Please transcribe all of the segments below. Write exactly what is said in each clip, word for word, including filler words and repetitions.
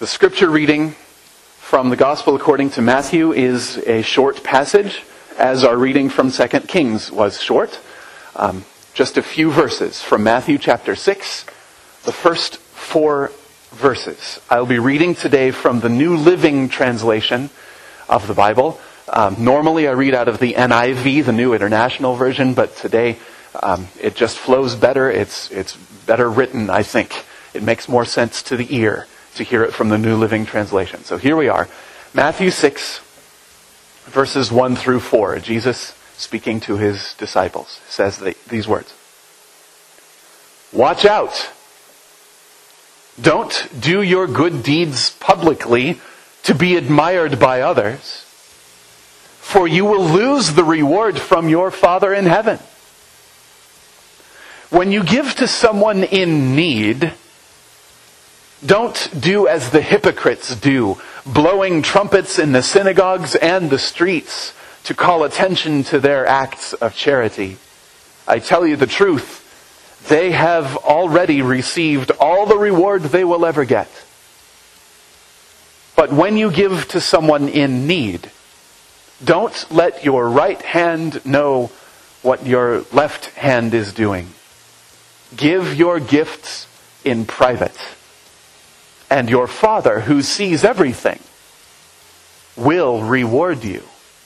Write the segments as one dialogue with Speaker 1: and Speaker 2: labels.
Speaker 1: The scripture reading from the Gospel according to Matthew is a short passage, as our reading from Second Kings was short. Um, just a few verses from Matthew chapter six, the first four verses. I'll be reading today from the New Living Translation of the Bible. Um, normally I read out of the N I V, the New International Version, but today um, it just flows better. It's it's better written, I think. It makes more sense to the ear to hear it from the New Living Translation. So here we are, Matthew six, verses one through four. Jesus, speaking to his disciples, says the, these words. Watch out! Don't do your good deeds publicly to be admired by others, for you will lose the reward from your Father in heaven. When you give to someone in need, don't do as the hypocrites do, blowing trumpets in the synagogues and the streets to call attention to their acts of charity. I tell you the truth, they have already received all the reward they will ever get. But when you give to someone in need, don't let your right hand know what your left hand is doing. Give your gifts in private. And your Father, who sees everything, will reward you.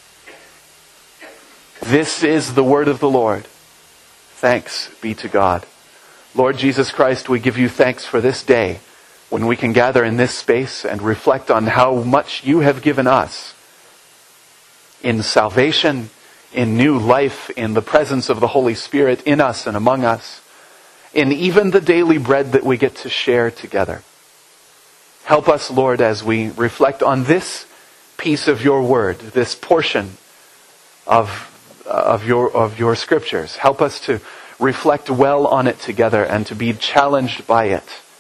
Speaker 1: This is the word of the Lord. Thanks be to God. Lord Jesus Christ, we give you thanks for this day when we can gather in this space and reflect on how much you have given us in salvation, in new life, in the presence of the Holy Spirit in us and among us, in even the daily bread that we get to share together. Help us, Lord, as we reflect on this piece of your word, this portion of, of, your, of your scriptures. Help us to reflect well on it together and to be challenged by it.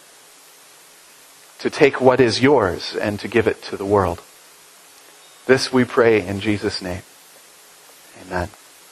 Speaker 1: To take what is yours and to give it to the world. This we pray in Jesus' name. Amen.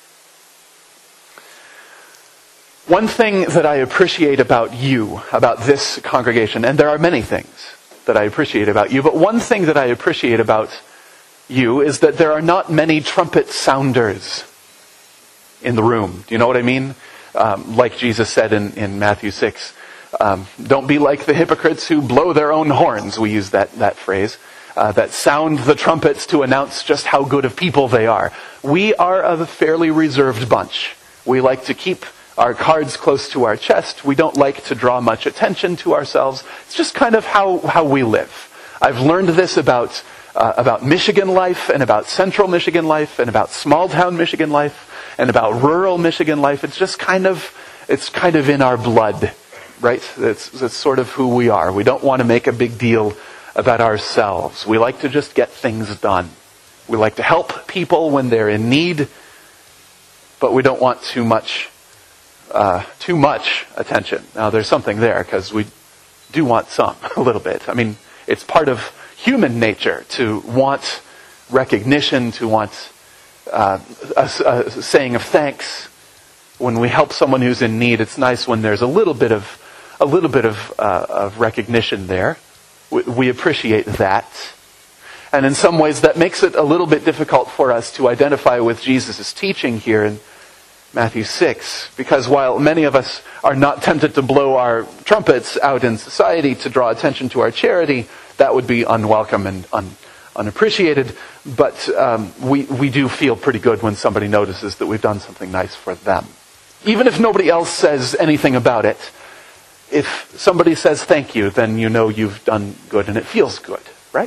Speaker 1: One thing that I appreciate about you, about this congregation, and there are many things that I appreciate about you, but one thing that I appreciate about you is that there are not many trumpet sounders in the room. Do you know what I mean? Um, like Jesus said in, in Matthew six, um, don't be like the hypocrites who blow their own horns. We use that, that phrase, uh, that sound the trumpets to announce just how good of people they are. We are a fairly reserved bunch. We like to keep our cards close to our chest. We don't like to draw much attention to ourselves. It's just kind of how, how we live. I've learned this about uh, about Michigan life and about central Michigan life and about small town Michigan life and about rural Michigan life. It's just kind of it's kind of in our blood, right? It's, it's sort of who we are. We don't want to make a big deal about ourselves. We like to just get things done. We like to help people when they're in need, but we don't want too much Uh, too much attention. Now there's something there because we do want some, a little bit. I mean, it's part of human nature to want recognition, to want uh, a, a saying of thanks. When we help someone who's in need, it's nice when there's a little bit of a little bit of, uh, of recognition there. We, we appreciate that. And in some ways that makes it a little bit difficult for us to identify with Jesus' teaching here in Matthew six, because while many of us are not tempted to blow our trumpets out in society to draw attention to our charity, that would be unwelcome and un, unappreciated. But um, we, we do feel pretty good when somebody notices that we've done something nice for them. Even if nobody else says anything about it, if somebody says thank you, then you know you've done good and it feels good, right?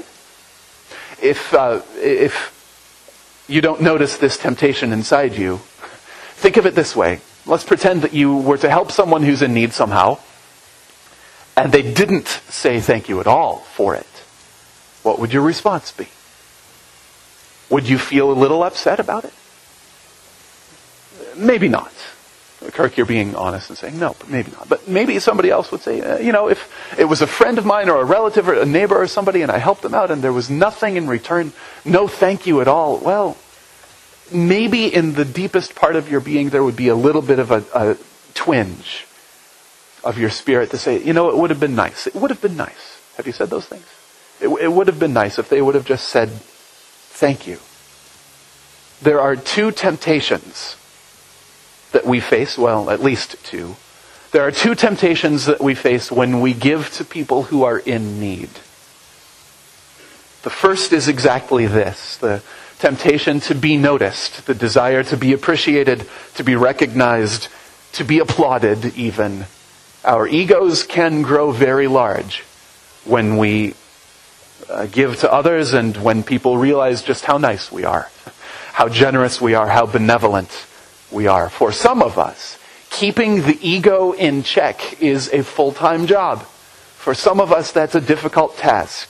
Speaker 1: If uh, if you don't notice this temptation inside you, think of it this way. Let's pretend that you were to help someone who's in need somehow, and they didn't say thank you at all for it. What would your response be? Would you feel a little upset about it? Maybe not. Kirk, you're being honest and saying no, but maybe not. But maybe somebody else would say, uh, you know, if it was a friend of mine or a relative or a neighbor or somebody and I helped them out and there was nothing in return, no thank you at all, well, maybe in the deepest part of your being there would be a little bit of a, a twinge of your spirit to say, you know, it would have been nice. It would have been nice. Have you said those things? It, it would have been nice if they would have just said, thank you. There are two temptations that we face, well, at least two. There are two temptations that we face when we give to people who are in need. The first is exactly this, the temptation to be noticed, the desire to be appreciated, to be recognized, to be applauded even. Our egos can grow very large when we uh, give to others and when people realize just how nice we are, how generous we are, how benevolent we are. For some of us, keeping the ego in check is a full-time job. For some of us, that's a difficult task.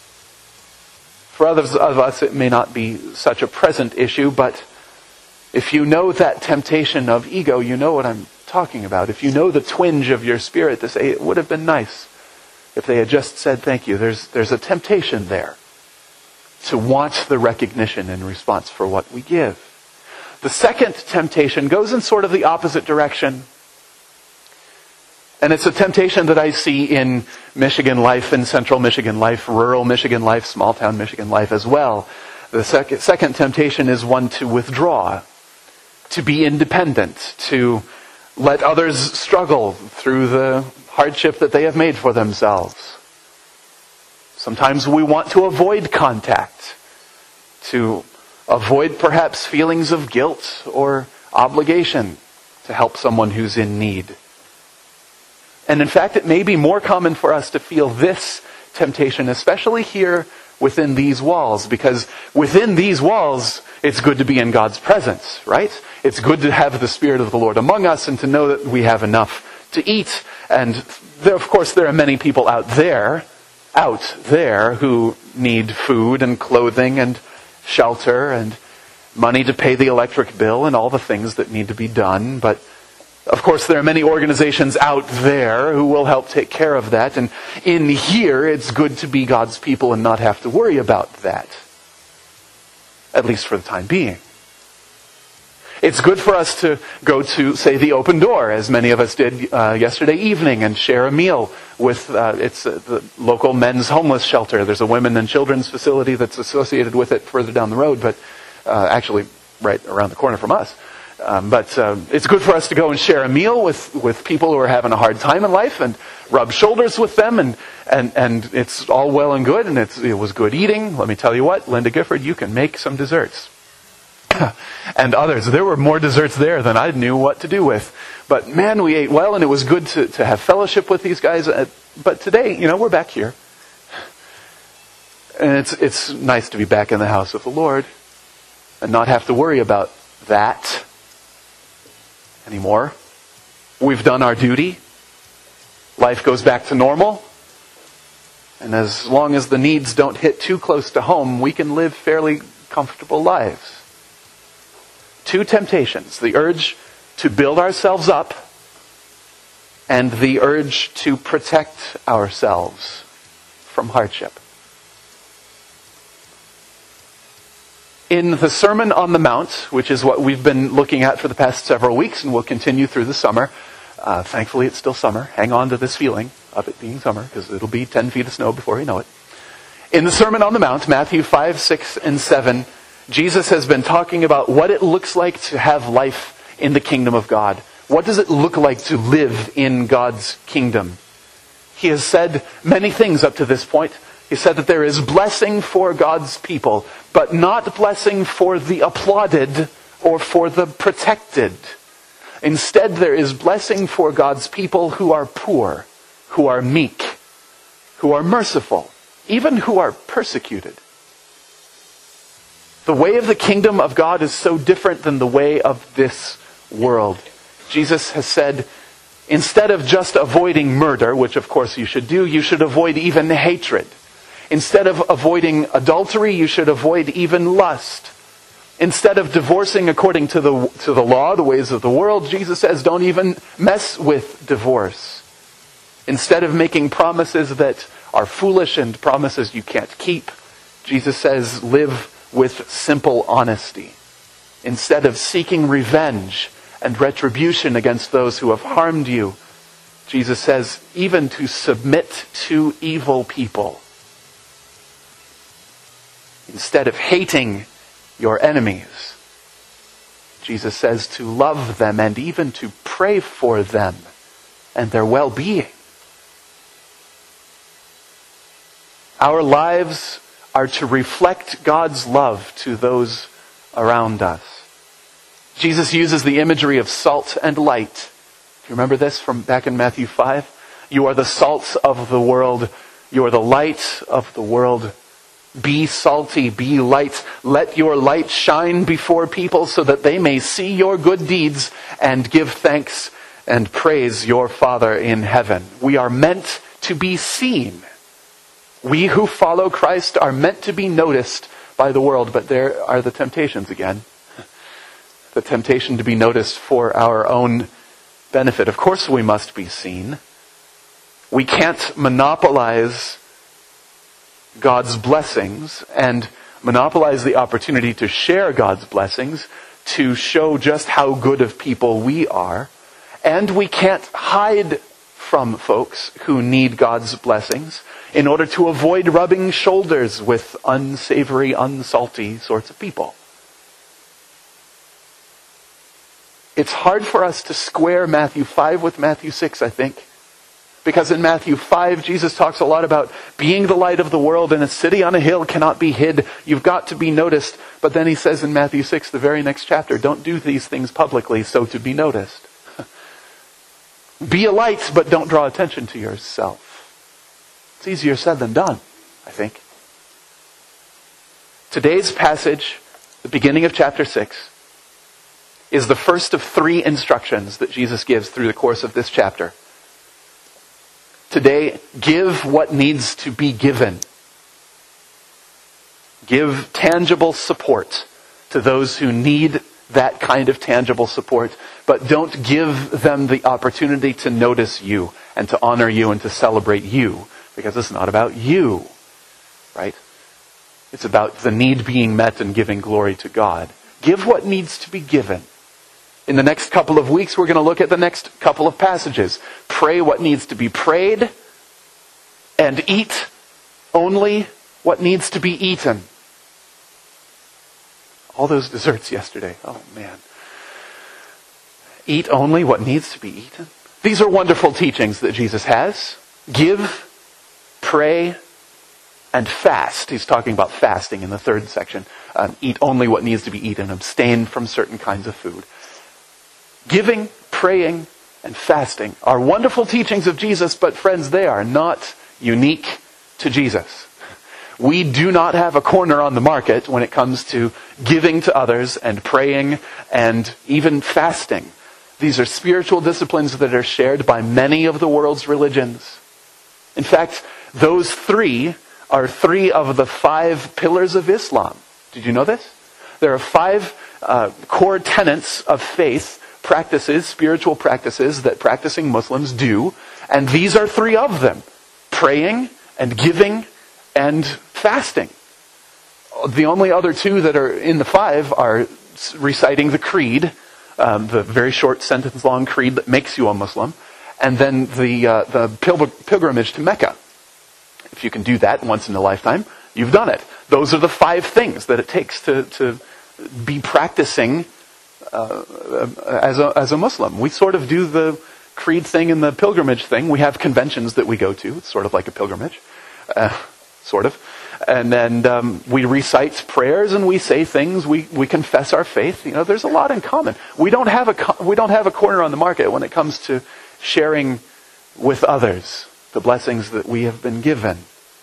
Speaker 1: For others of us, it may not be such a present issue, but if you know that temptation of ego, you know what I'm talking about. If you know the twinge of your spirit to say, it would have been nice if they had just said thank you. There's, there's a temptation there to want the recognition in response for what we give. The second temptation goes in sort of the opposite direction. And it's a temptation that I see in Michigan life, in central Michigan life, rural Michigan life, small town Michigan life as well. The sec- second temptation is one to withdraw, to be independent, to let others struggle through the hardship that they have made for themselves. Sometimes we want to avoid contact, to avoid perhaps feelings of guilt or obligation to help someone who's in need. And in fact, it may be more common for us to feel this temptation, especially here within these walls, because within these walls, it's good to be in God's presence, right? It's good to have the Spirit of the Lord among us and to know that we have enough to eat. And there, of course, there are many people out there, out there, who need food and clothing and shelter and money to pay the electric bill and all the things that need to be done. But of course, there are many organizations out there who will help take care of that. And in here, it's good to be God's people and not have to worry about that. At least for the time being. It's good for us to go to, say, the Open Door, as many of us did uh, yesterday evening, and share a meal with, uh, it's uh, the local men's homeless shelter. There's a women and children's facility that's associated with it further down the road, but uh, actually right around the corner from us. Um, but uh, it's good for us to go and share a meal with, with people who are having a hard time in life and rub shoulders with them, and, and, and it's all well and good, and it's, it was good eating. Let me tell you what, Linda Gifford, you can make some desserts. And others. There were more desserts there than I knew what to do with. But man, we ate well, and it was good to, to have fellowship with these guys. But today, you know, we're back here. And it's it's nice to be back in the house of the Lord and not have to worry about that anymore. We've done our duty. Life goes back to normal. And as long as the needs don't hit too close to home, we can live fairly comfortable lives. Two temptations, the urge to build ourselves up and the urge to protect ourselves from hardship. In the Sermon on the Mount, which is what we've been looking at for the past several weeks and will continue through the summer, uh, thankfully it's still summer. Hang on to this feeling of it being summer, because it'll be ten feet of snow before you know it. In the Sermon on the Mount, Matthew five, six, and seven, Jesus has been talking about what it looks like to have life in the kingdom of God. What does it look like to live in God's kingdom? He has said many things up to this point. He said that there is blessing for God's people, but not blessing for the applauded or for the protected. Instead, there is blessing for God's people who are poor, who are meek, who are merciful, even who are persecuted. The way of the kingdom of God is so different than the way of this world. Jesus has said, instead of just avoiding murder, which of course you should do, you should avoid even hatred. Instead of avoiding adultery, you should avoid even lust. Instead of divorcing according to the, to the law, the ways of the world, Jesus says, don't even mess with divorce. Instead of making promises that are foolish and promises you can't keep, Jesus says, live with simple honesty. Instead of seeking revenge and retribution against those who have harmed you, Jesus says, even to submit to evil people instead of hating your enemies. Jesus says to love them and even to pray for them and their well-being. Our lives are to reflect God's love to those around us. Jesus uses the imagery of salt and light. Do you remember this from back in Matthew five? You are the salt of the world. You are the light of the world. Be salty, be light. Let your light shine before people so that they may see your good deeds and give thanks and praise your Father in heaven. We are meant to be seen. We who follow Christ are meant to be noticed by the world, but there are the temptations again. The temptation to be noticed for our own benefit. Of course we must be seen. We can't monopolize God's blessings and monopolize the opportunity to share God's blessings to show just how good of people we are. And we can't hide from folks who need God's blessings in order to avoid rubbing shoulders with unsavory, unsalty sorts of people. It's hard for us to square Matthew five with Matthew six, I think. Because in Matthew five, Jesus talks a lot about being the light of the world, and a city on a hill cannot be hid. You've got to be noticed. But then he says in Matthew six, the very next chapter, don't do these things publicly so to be noticed. Be a light, but don't draw attention to yourself. It's easier said than done, I think. Today's passage, the beginning of chapter six, is the first of three instructions that Jesus gives through the course of this chapter. Today, give what needs to be given. Give tangible support to those who need that kind of tangible support, but don't give them the opportunity to notice you and to honor you and to celebrate you, because it's not about you, right? It's about the need being met and giving glory to God. Give what needs to be given. In the next couple of weeks, we're going to look at the next couple of passages. Pray what needs to be prayed, and eat only what needs to be eaten. All those desserts yesterday. Oh, man. Eat only what needs to be eaten. These are wonderful teachings that Jesus has. Give, pray, and fast. He's talking about fasting in the third section. Um, eat only what needs to be eaten. Abstain from certain kinds of food. Giving, praying, and fasting are wonderful teachings of Jesus, but friends, they are not unique to Jesus. We do not have a corner on the market when it comes to giving to others and praying and even fasting. These are spiritual disciplines that are shared by many of the world's religions. In fact, those three are three of the five pillars of Islam. Did you know this? There are five uh, core tenets of faith, practices, spiritual practices that practicing Muslims do, and these are three of them: praying and giving and fasting. The only other two that are in the five are reciting the creed, um, the very short sentence-long creed that makes you a Muslim, and then the uh, the pil- pilgrimage to Mecca. If you can do that once in a lifetime, you've done it. Those are the five things that it takes to to be practicing Uh, as a as a Muslim. We sort of do the creed thing and the pilgrimage thing. We have conventions that we go to. It's sort of like a pilgrimage, uh, sort of. And then um, we recite prayers and we say things. We we confess our faith. You know, there's a lot in common. We don't have a we don't have a corner on the market when it comes to sharing with others the blessings that we have been given.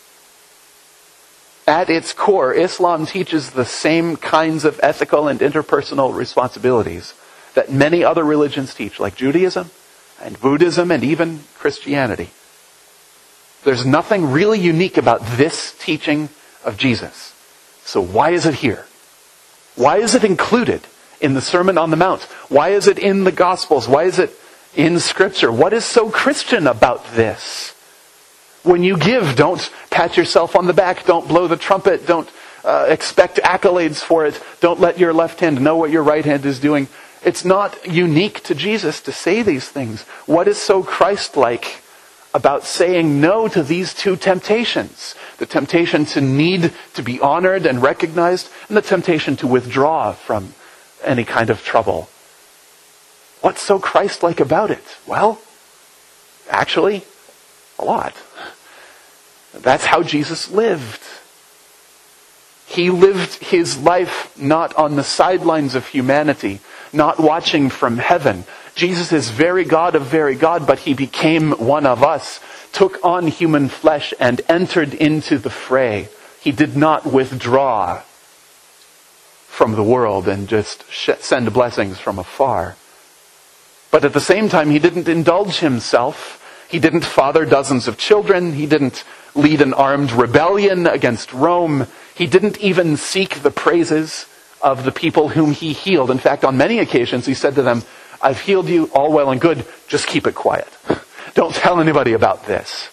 Speaker 1: At its core, Islam teaches the same kinds of ethical and interpersonal responsibilities that many other religions teach, like Judaism and Buddhism and even Christianity. There's nothing really unique about this teaching of Jesus. So why is it here? Why is it included in the Sermon on the Mount? Why is it in the Gospels? Why is it in Scripture? What is so Christian about this? When you give, don't pat yourself on the back. Don't blow the trumpet. Don't uh, expect accolades for it. Don't let your left hand know what your right hand is doing. It's not unique to Jesus to say these things. What is so Christ-like about saying no to these two temptations? the temptation to need to be honored and recognized, and the temptation to withdraw from any kind of trouble. What's so Christ-like about it? Well, actually, a lot. That's how Jesus lived. He lived his life not on the sidelines of humanity, not watching from heaven. Jesus is very God of very God, but he became one of us, took on human flesh, and entered into the fray. He did not withdraw from the world and just send blessings from afar. But at the same time, he didn't indulge himself. He didn't father dozens of children. He didn't lead an armed rebellion against Rome. He didn't even seek the praises of the people whom he healed. In fact, on many occasions, he said to them, I've healed you, all well and good, just keep it quiet. Don't tell anybody about this.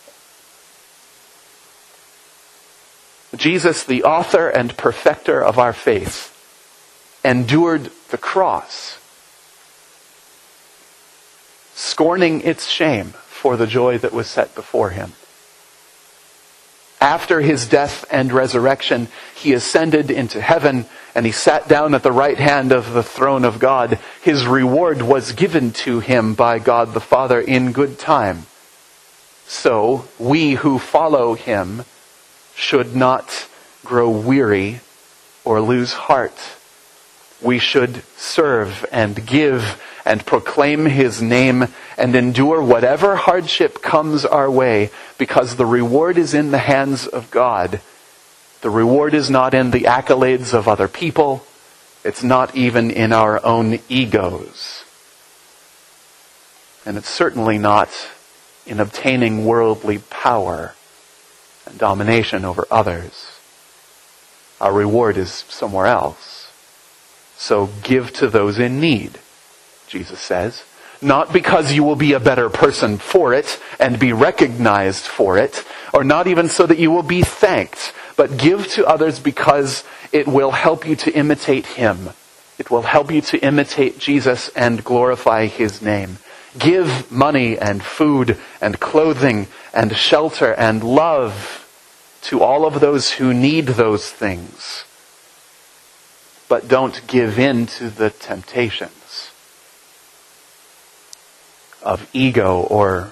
Speaker 1: Jesus, the author and perfecter of our faith, endured the cross, scorning its shame for the joy that was set before him. After his death and resurrection, he ascended into heaven and he sat down at the right hand of the throne of God. His reward was given to him by God the Father in good time. So we who follow him should not grow weary or lose heart. We should serve and give and proclaim his name and endure whatever hardship comes our way, because the reward is in the hands of God. The reward is not in the accolades of other people. It's not even in our own egos. And it's certainly not in obtaining worldly power and domination over others. Our reward is somewhere else. So give to those in need, Jesus says. Not because you will be a better person for it and be recognized for it, or not even so that you will be thanked, but give to others because it will help you to imitate him. It will help you to imitate Jesus and glorify his name. Give money and food and clothing and shelter and love to all of those who need those things. But don't give in to the temptations of ego or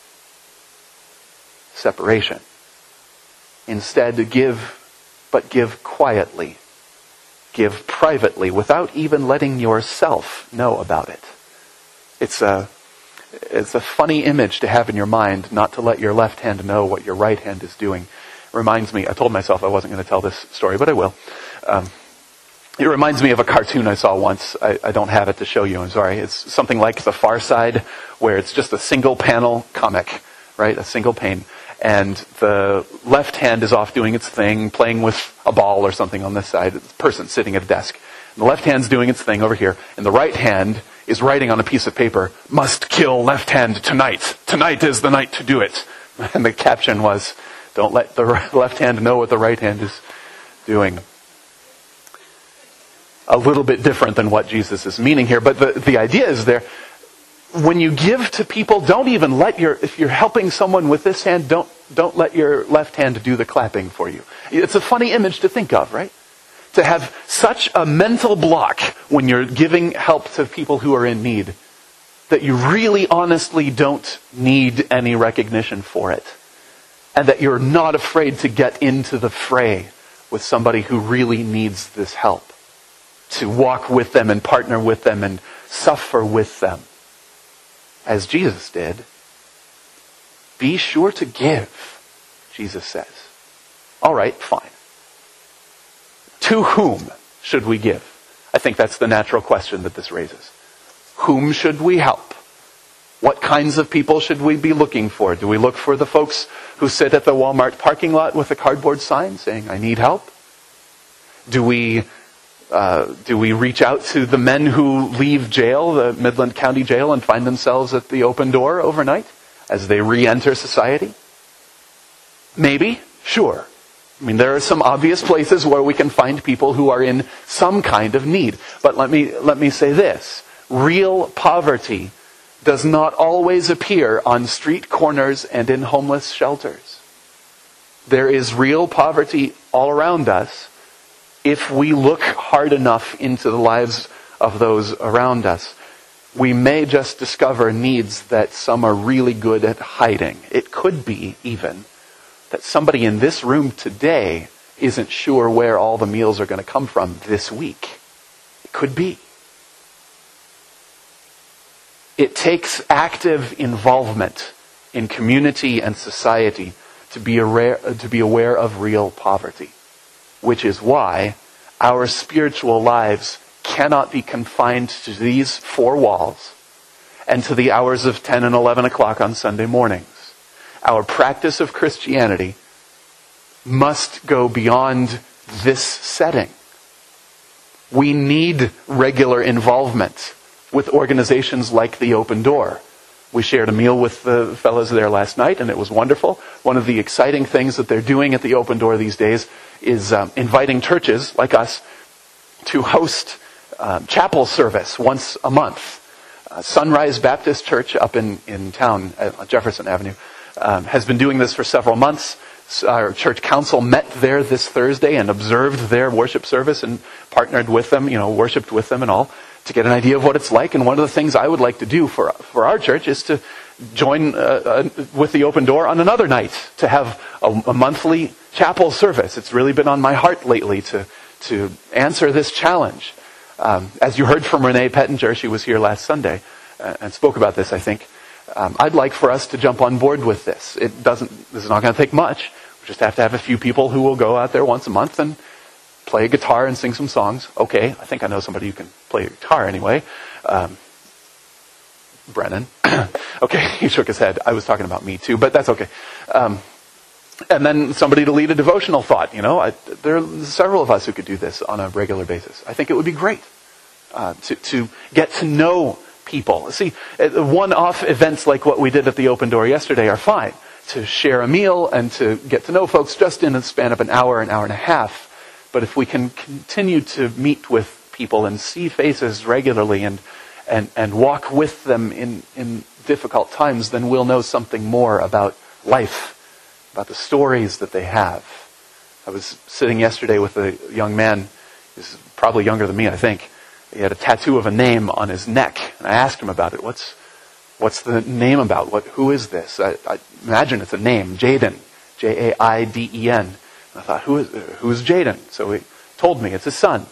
Speaker 1: separation. Instead, give, but give quietly. Give privately, without even letting yourself know about it. It's a, it's a funny image to have in your mind, not to let your left hand know what your right hand is doing. It reminds me, I told myself I wasn't going to tell this story, but I will. Um, It reminds me of a cartoon I saw once. I, I don't have it to show you, I'm sorry. It's something like The Far Side, where it's just a single panel comic, right? A single pane. And the left hand is off doing its thing, playing with a ball or something on this side. It's a person sitting at a desk. And the left hand's doing its thing over here. And the right hand is writing on a piece of paper, "Must kill left hand tonight. Tonight is the night to do it." And the caption was, "Don't let the left hand know what the right hand is doing." A little bit different than what Jesus is meaning here, but the, the idea is there. When you give to people, don't even let your, if you're helping someone with this hand, don't, don't let your left hand do the clapping for you. It's a funny image to think of, right? To have such a mental block when you're giving help to people who are in need, that you really honestly don't need any recognition for it. And that you're not afraid to get into the fray with somebody who really needs this help. To walk with them and partner with them and suffer with them, as Jesus did. Be sure to give, Jesus says. All right, fine. To whom should we give? I think that's the natural question that this raises. Whom should we help? What kinds of people should we be looking for? Do we look for the folks who sit at the Walmart parking lot with a cardboard sign saying, "I need help"? Do we Uh, do we reach out to the men who leave jail, the Midland County Jail, and find themselves at the open door overnight as they re-enter society? Maybe, sure. I mean, there are some obvious places where we can find people who are in some kind of need. But let me, let me say this. Real poverty does not always appear on street corners and in homeless shelters. There is real poverty all around us if we look hard enough into the lives of those around us. We may just discover needs that some are really good at hiding. It could be even that somebody in this room today isn't sure where all the meals are going to come from this week. It could be. It takes active involvement in community and society to be aware, to be aware of real poverty, which is why our spiritual lives cannot be confined to these four walls and to the hours of ten and eleven o'clock on Sunday mornings. Our practice of Christianity must go beyond this setting. We need regular involvement with organizations like the Open Door. We shared a meal with the fellows there last night, and it was wonderful. One of the exciting things that they're doing at the Open Door these days is um, inviting churches like us to host um, chapel service once a month. Uh, Sunrise Baptist Church up in, in town at Jefferson Avenue um, has been doing this for several months. Our church council met there this Thursday and observed their worship service and partnered with them, you know, worshiped with them and all, to get an idea of what it's like. And one of the things I would like to do for for our church is to join uh, uh, with the Open Door on another night, to have a, a monthly chapel service. It's really been on my heart lately to to answer this challenge. Um, as you heard from Renee Pettinger, she was here last Sunday uh, and spoke about this, I think. Um, I'd like for us to jump on board with this. It doesn't. This is not going to take much. We just have to have a few people who will go out there once a month and play a guitar and sing some songs. Okay, I think I know somebody who can play a guitar anyway. Um, Brennan. Okay, he shook his head. I was talking about me too, but that's okay. Um, and then somebody to lead a devotional thought. You know, I, there are several of us who could do this on a regular basis. I think it would be great uh, to, to get to know people. See, one-off events like what we did at the Open Door yesterday are fine. To share a meal and to get to know folks just in a span of an hour, an hour and a half. But if we can continue to meet with people and see faces regularly and and, and walk with them in, in difficult times, then we'll know something more about life, about the stories that they have. I was sitting yesterday with a young man, he's probably younger than me, I think. He had a tattoo of a name on his neck, and I asked him about it. What's what's the name about? What who is this? I, I imagine it's a name, Jaden, J A I D E N. I thought, who is who's Jaden? So he told me it's his son.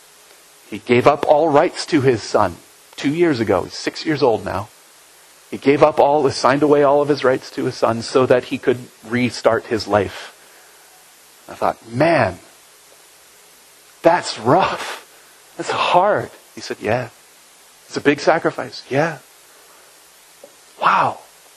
Speaker 1: He gave up all rights to his son two years ago. He's six years old now. He gave up all, signed away all of his rights to his son so that he could restart his life. I thought, man, that's rough. That's hard. He said, yeah. It's a big sacrifice. Yeah. Wow.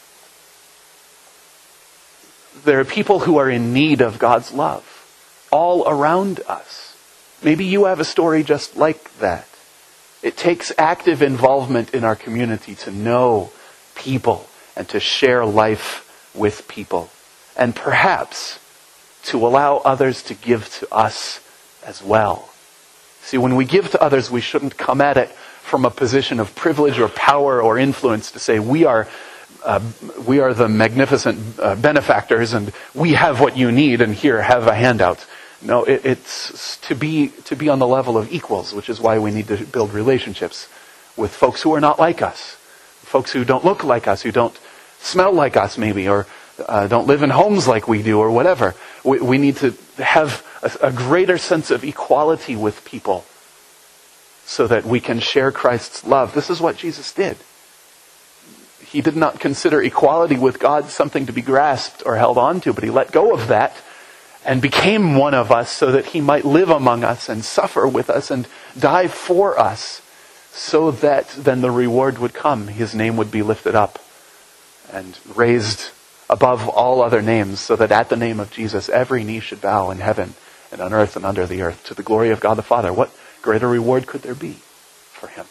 Speaker 1: There are people who are in need of God's love all around us. Maybe you have a story just like that. It takes active involvement in our community to know people and to share life with people. And perhaps to allow others to give to us as well. See, when we give to others, we shouldn't come at it from a position of privilege or power or influence to say we are uh, we are the magnificent uh, benefactors and we have what you need and here, have a handout. No, it, it's to be to be on the level of equals, which is why we need to build relationships with folks who are not like us, folks who don't look like us, who don't smell like us maybe, or uh, don't live in homes like we do, or whatever. We, we need to have a, a greater sense of equality with people so that we can share Christ's love. This is what Jesus did. He did not consider equality with God something to be grasped or held on to, but he let go of that and became one of us so that he might live among us and suffer with us and die for us so that then the reward would come. His name would be lifted up and raised above all other names so that at the name of Jesus every knee should bow in heaven and on earth and under the earth to the glory of God the Father. What greater reward could there be for him?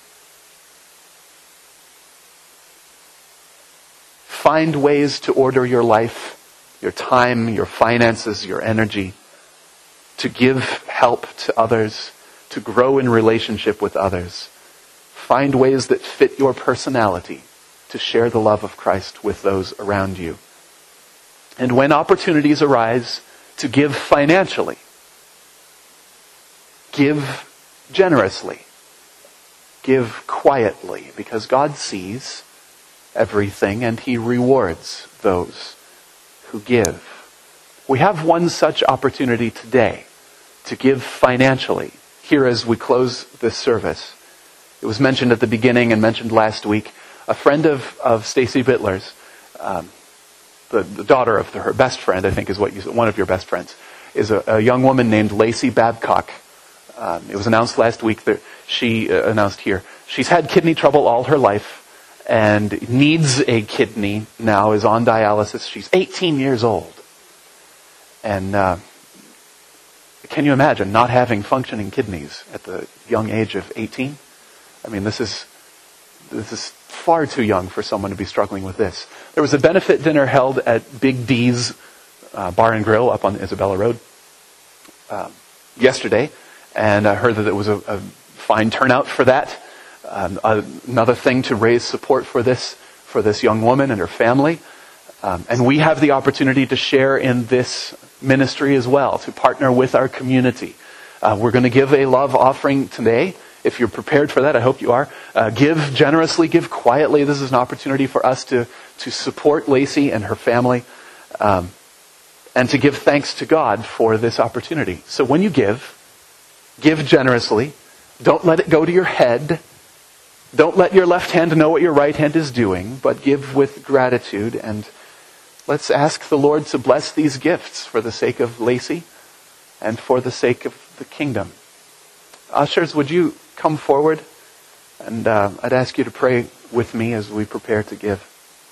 Speaker 1: Find ways to order your life, your time, your finances, your energy, to give help to others, to grow in relationship with others. Find ways that fit your personality to share the love of Christ with those around you. And when opportunities arise to give financially, give generously. Give quietly, because God sees everything and He rewards those who give. We have one such opportunity today to give financially. Here as we close this service, it was mentioned at the beginning and mentioned last week, a friend of, of Stacy Bittler's, um, the, the daughter of the, her best friend, I think is what you one of your best friends, is a, a young woman named Lacey Babcock. Um, it was announced last week that she uh, announced here. She's had kidney trouble all her life and needs a kidney now, is on dialysis. She's eighteen years old. And uh, can you imagine not having functioning kidneys at the young age of eighteen? I mean, this is this is far too young for someone to be struggling with this. There was a benefit dinner held at Big D's uh, Bar and Grill up on Isabella Road uh, yesterday, and I heard that it was a, a fine turnout for that. Um, another thing to raise support for this for this young woman and her family. Um, and we have the opportunity to share in this ministry as well, to partner with our community. Uh, we're going to give a love offering today. If you're prepared for that, I hope you are. Uh, give generously, give quietly. This is an opportunity for us to, to support Lacey and her family, um, and to give thanks to God for this opportunity. So when you give, give generously. Don't let it go to your head. Don't let your left hand know what your right hand is doing, but give with gratitude. And let's ask the Lord to bless these gifts for the sake of Lacey and for the sake of the kingdom. Ushers, would you come forward? And uh, I'd ask you to pray with me as we prepare to give.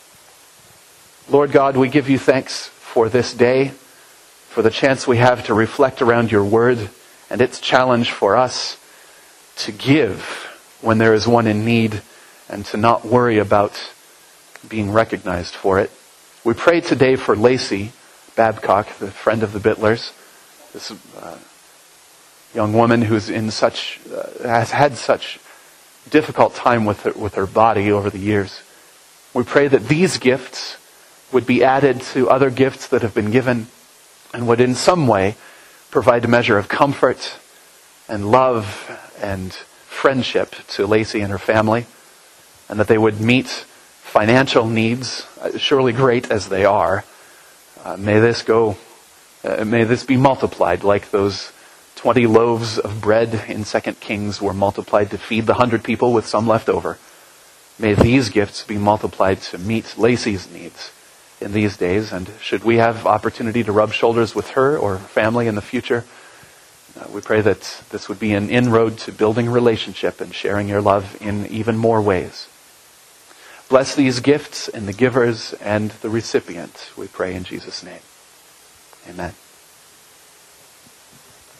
Speaker 1: Lord God, we give you thanks for this day, for the chance we have to reflect around your word and its challenge for us to give when there is one in need and to not worry about being recognized for it. We pray today for Lacey Babcock, the friend of the Bittlers, this uh, young woman who's in such uh, has had such difficult time with her, with her body over the years. We pray that these gifts would be added to other gifts that have been given and would in some way provide a measure of comfort and love and friendship to Lacey and her family, and that they would meet financial needs, surely great as they are. Uh, may this go, uh, may this be multiplied like those twenty loaves of bread in Second Kings were multiplied to feed the hundred people with some left over. May these gifts be multiplied to meet Lacey's needs in these days, and should we have opportunity to rub shoulders with her or her family in the future, Uh, we pray that this would be an inroad to building relationship and sharing your love in even more ways. Bless these gifts and the givers and the recipient, we pray in Jesus' name. Amen.